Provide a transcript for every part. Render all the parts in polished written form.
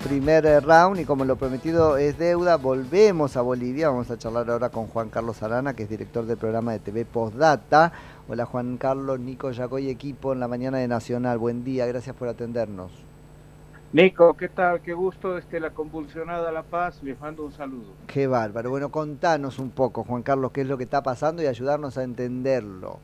primer round y como lo prometido es deuda, volvemos a Bolivia. Vamos a charlar ahora con Juan Carlos Arana, que es director del programa de TV Postdata. Hola Juan Carlos, Nico Yacoy, equipo en la mañana de Nacional. Buen día, gracias por atendernos. Nico, ¿qué tal? Qué gusto la convulsionada La Paz. Les mando un saludo. Qué bárbaro. Bueno, contanos un poco, Juan Carlos, qué es lo que está pasando y ayudarnos a entenderlo.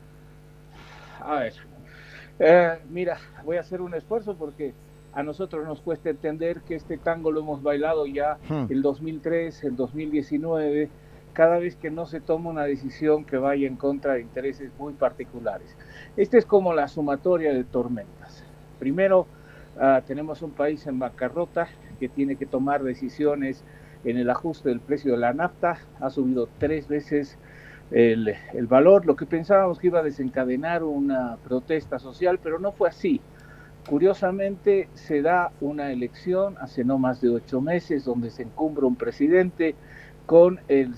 A ver, mira, voy a hacer un esfuerzo porque a nosotros nos cuesta entender que este tango lo hemos bailado ya el 2003, el 2019, cada vez que no se toma una decisión que vaya en contra de intereses muy particulares. Este es como la sumatoria de tormentas. Primero, tenemos un país en bancarrota que tiene que tomar decisiones en el ajuste del precio de la nafta. Ha subido 3 veces el valor, lo que pensábamos que iba a desencadenar una protesta social, pero no fue así. Curiosamente, se da una elección hace no más de 8 meses donde se encumbra un presidente con el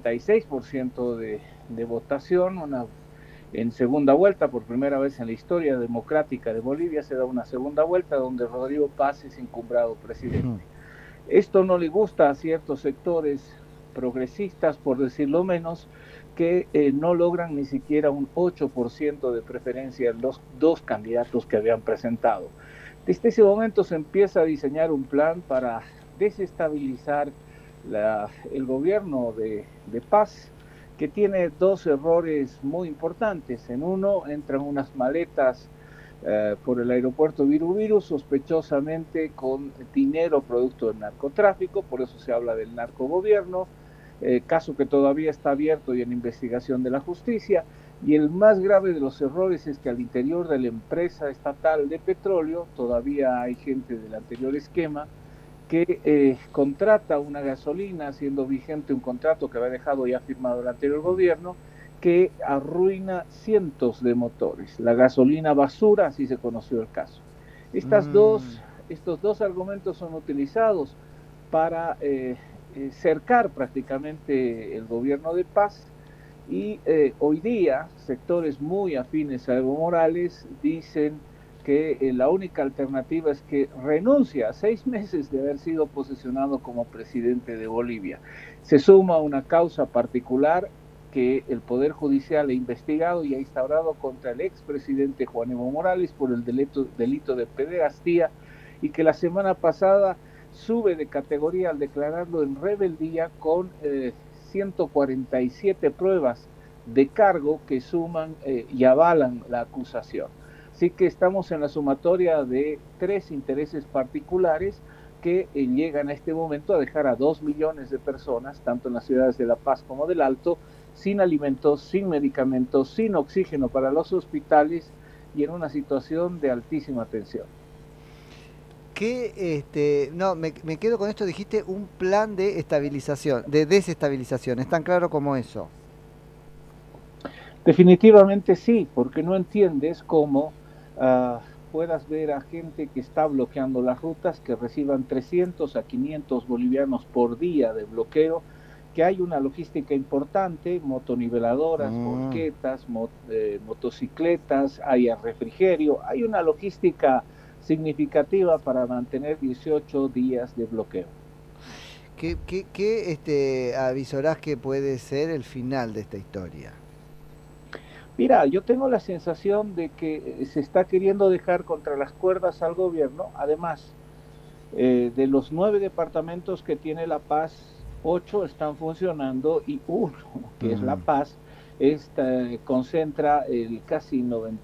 66% de votación, en segunda vuelta, por primera vez en la historia democrática de Bolivia, se da una segunda vuelta donde Rodrigo Paz es encumbrado presidente. Esto no le gusta a ciertos sectores progresistas, por decirlo menos, que no logran ni siquiera un 8% de preferencia en los dos candidatos que habían presentado. Desde ese momento se empieza a diseñar un plan para desestabilizar el gobierno de Paz, que tiene 2 errores muy importantes. En uno, entran unas maletas por el aeropuerto Viru sospechosamente con dinero producto del narcotráfico, por eso se habla del narcogobierno, caso que todavía está abierto y en investigación de la justicia. Y el más grave de los errores es que al interior de la empresa estatal de petróleo todavía hay gente del anterior esquema que contrata una gasolina, siendo vigente un contrato que había dejado ya firmado el anterior gobierno, que arruina cientos de motores. La gasolina basura, así se conoció el caso. Estos dos argumentos son utilizados para cercar prácticamente el gobierno de Paz, y hoy día sectores muy afines a Evo Morales dicen que la única alternativa es que renuncia a 6 meses de haber sido posesionado como presidente de Bolivia. Se suma una causa particular que el Poder Judicial ha investigado y ha instaurado contra el expresidente Juan Evo Morales por el delito de pederastía, y que la semana pasada sube de categoría al declararlo en rebeldía con 147 pruebas de cargo que suman y avalan la acusación. Así que estamos en la sumatoria de 3 intereses particulares que llegan a este momento a dejar a 2 millones de personas, tanto en las ciudades de La Paz como del Alto, sin alimentos, sin medicamentos, sin oxígeno para los hospitales y en una situación de altísima tensión. Me quedo con esto, dijiste un plan de estabilización, de desestabilización, ¿es tan claro como eso? Definitivamente sí, porque no entiendes cómo puedas ver a gente que está bloqueando las rutas, que reciban 300 a 500 bolivianos por día de bloqueo, que hay una logística importante, motoniveladoras, volquetas, motocicletas, hay refrigerio, hay una logística significativa para mantener 18 días de bloqueo. ¿Qué avisorás que puede ser el final de esta historia? Mira, yo tengo la sensación de que se está queriendo dejar contra las cuerdas al gobierno. Además, de los 9 departamentos que tiene La Paz, 8 están funcionando y uno, que es La Paz, concentra el casi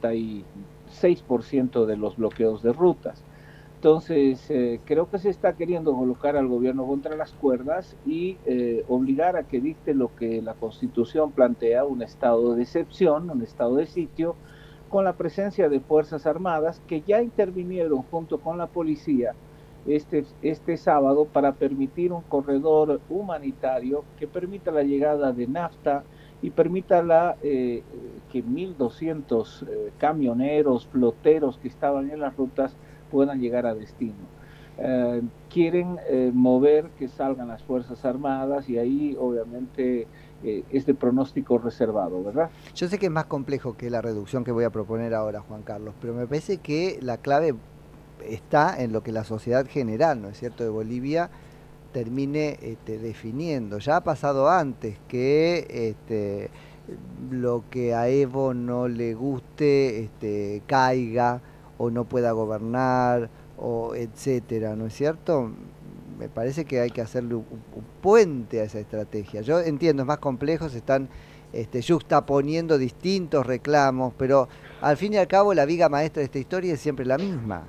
96% de los bloqueos de rutas. Entonces, creo que se está queriendo colocar al gobierno contra las cuerdas y obligar a que dicte lo que la Constitución plantea, un estado de excepción, un estado de sitio, con la presencia de Fuerzas Armadas que ya intervinieron junto con la policía este sábado para permitir un corredor humanitario que permita la llegada de nafta y permita que 1.200 camioneros, floteros que estaban en las rutas puedan llegar a destino. Quieren mover que salgan las Fuerzas Armadas y ahí obviamente es de pronóstico reservado, ¿verdad? Yo sé que es más complejo que la reducción que voy a proponer ahora, Juan Carlos, pero me parece que la clave está en lo que la sociedad general, ¿no es cierto?, de Bolivia termine definiendo. Ya ha pasado antes que lo que a Evo no le guste caiga o no pueda gobernar o etcétera, ¿no es cierto? Me parece que hay que hacerle un puente a esa estrategia. Yo entiendo, es más complejo, se están juxtaponiendo distintos reclamos, pero al fin y al cabo la viga maestra de esta historia es siempre la misma.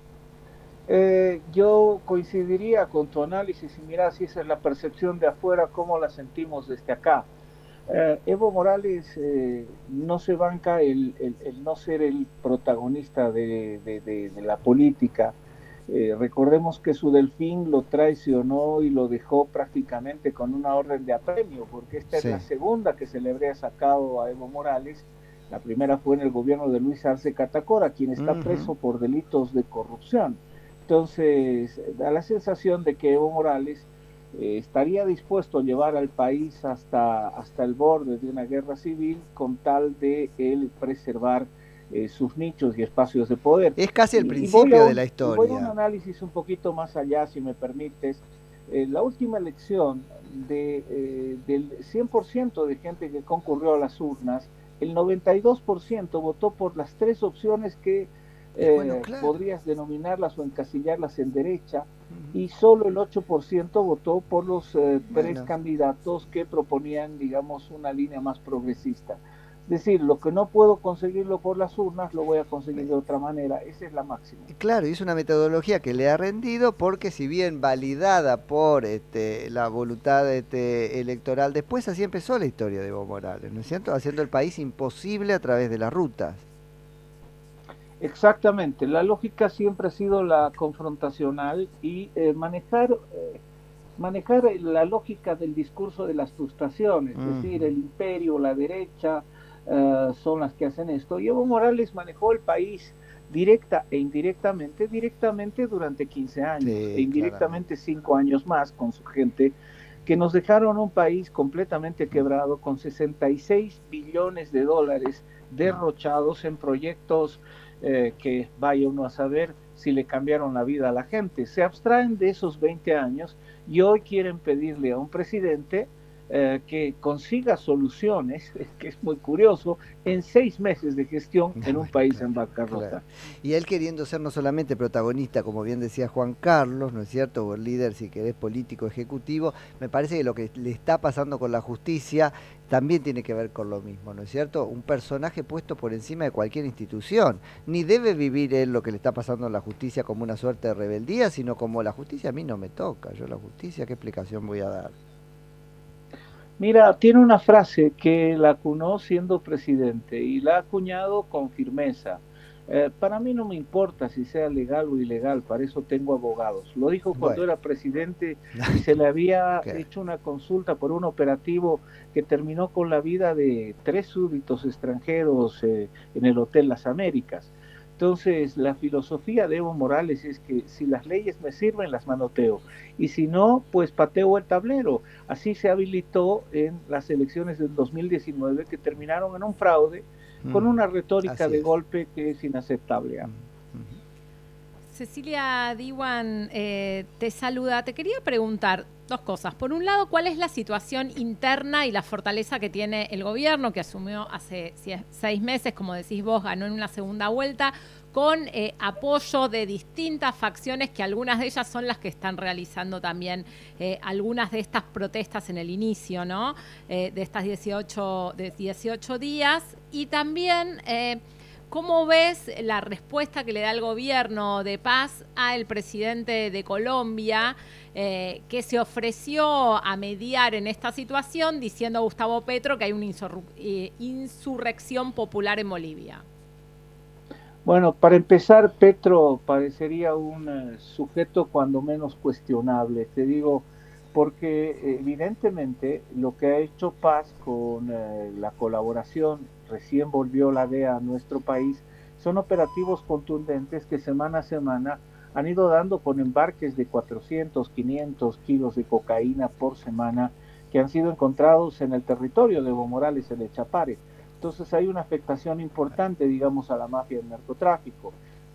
Yo coincidiría con tu análisis y mira si esa es la percepción de afuera, cómo la sentimos desde acá. Evo Morales no se banca el no ser el protagonista de la política. Recordemos que su delfín lo traicionó y lo dejó prácticamente con una orden de apremio, porque esta es la segunda que se le habría sacado a Evo Morales. La primera fue en el gobierno de Luis Arce Catacora, quien está preso por delitos de corrupción. Entonces, da la sensación de que Evo Morales estaría dispuesto a llevar al país hasta el borde de una guerra civil con tal de él preservar sus nichos y espacios de poder. Es casi el principio de la historia. Voy a un análisis un poquito más allá, si me permites. La última elección del 100% de gente que concurrió a las urnas, el 92% votó por las tres opciones que claro, podrías denominarlas o encasillarlas en derecha, y solo el 8% votó por los tres candidatos que proponían, digamos, una línea más progresista. Es decir, lo que no puedo conseguirlo por las urnas, lo voy a conseguir de otra manera. Esa es la máxima. Claro, y es una metodología que le ha rendido porque si bien validada por la voluntad electoral, después así empezó la historia de Evo Morales, ¿no es cierto? Haciendo el país imposible a través de las rutas. Exactamente, la lógica siempre ha sido la confrontacional y manejar la lógica del discurso de las frustraciones, es decir, el imperio, la derecha, son las que hacen esto. Y Evo Morales manejó el país directa e indirectamente, directamente durante 15 años, e indirectamente 5 años más con su gente, que nos dejaron un país completamente quebrado, con 66 billones de dólares derrochados en proyectos que vaya uno a saber si le cambiaron la vida a la gente. Se abstraen de esos 20 años y hoy quieren pedirle a un presidente que consiga soluciones, que es muy curioso, en 6 meses de gestión en un país en bancarrota. Claro. Y él queriendo ser no solamente protagonista, como bien decía Juan Carlos, ¿no es cierto?, o el líder, si querés, político, ejecutivo, me parece que lo que le está pasando con la justicia también tiene que ver con lo mismo, ¿no es cierto? Un personaje puesto por encima de cualquier institución. Ni debe vivir él lo que le está pasando a la justicia como una suerte de rebeldía, sino como la justicia a mí no me toca. Yo la justicia, ¿qué explicación voy a dar? Mira, tiene una frase que la acuñó siendo presidente y la ha acuñado con firmeza. Para mí no me importa si sea legal o ilegal, para eso tengo abogados. Lo dijo cuando era presidente y se le había hecho una consulta por un operativo que terminó con la vida de 3 súbditos extranjeros en el Hotel Las Américas. Entonces, la filosofía de Evo Morales es que si las leyes me sirven, las manoteo. Y si no, pues pateo el tablero. Así se habilitó en las elecciones del 2019, que terminaron en un fraude, con una retórica de golpe que es inaceptable. Cecilia Diwan te saluda. Te quería preguntar 2 cosas. Por un lado, ¿cuál es la situación interna y la fortaleza que tiene el gobierno, que asumió hace 6 meses, como decís vos, ganó en una segunda vuelta, con apoyo de distintas facciones, que algunas de ellas son las que están realizando también algunas de estas protestas en el inicio, ¿no? De estas 18 días. Y también, ¿cómo ves la respuesta que le da el gobierno de paz al presidente de Colombia, que se ofreció a mediar en esta situación, diciendo a Gustavo Petro que hay una insurrección popular en Bolivia? Bueno, para empezar, Petro parecería un sujeto cuando menos cuestionable, te digo, porque evidentemente lo que ha hecho Paz con la colaboración, recién volvió la DEA a nuestro país, son operativos contundentes que semana a semana han ido dando con embarques de 400, 500 kilos de cocaína por semana que han sido encontrados en el territorio de Evo Morales, en el Chapare. Entonces hay una afectación importante, digamos, a la mafia del narcotráfico.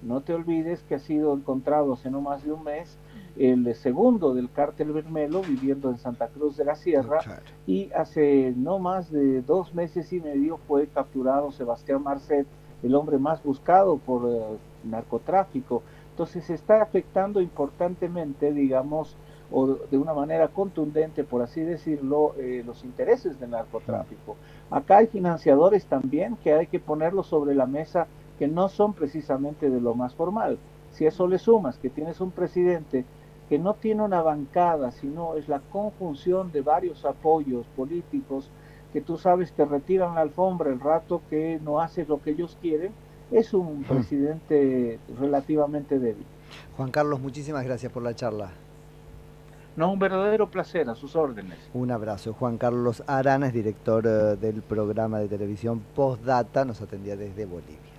no te olvides que ha sido encontrado hace no más de un mes el segundo del cártel Bermelo viviendo en Santa Cruz de la Sierra, y hace no más de 2 meses y medio fue capturado Sebastián Marcet, el hombre más buscado por narcotráfico. Entonces se está afectando importantemente, digamos, o de una manera contundente, por así decirlo, los intereses del narcotráfico. Acá hay financiadores también que hay que ponerlos sobre la mesa, que no son precisamente de lo más formal. Si a eso le sumas que tienes un presidente que no tiene una bancada, sino es la conjunción de varios apoyos políticos que tú sabes te retiran la alfombra el rato que no haces lo que ellos quieren, es un presidente relativamente débil. Juan Carlos, muchísimas gracias por la charla. No, un verdadero placer, a sus órdenes. Un abrazo. Juan Carlos Arana es director del programa de televisión Postdata, nos atendía desde Bolivia.